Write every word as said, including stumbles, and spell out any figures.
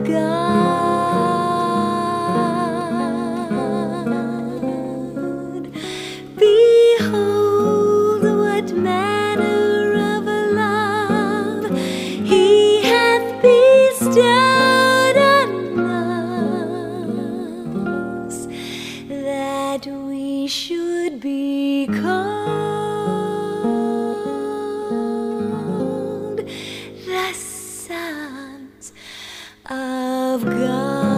God. Behold, what manner of love He hath bestowed on us, that we should be called the sons of God.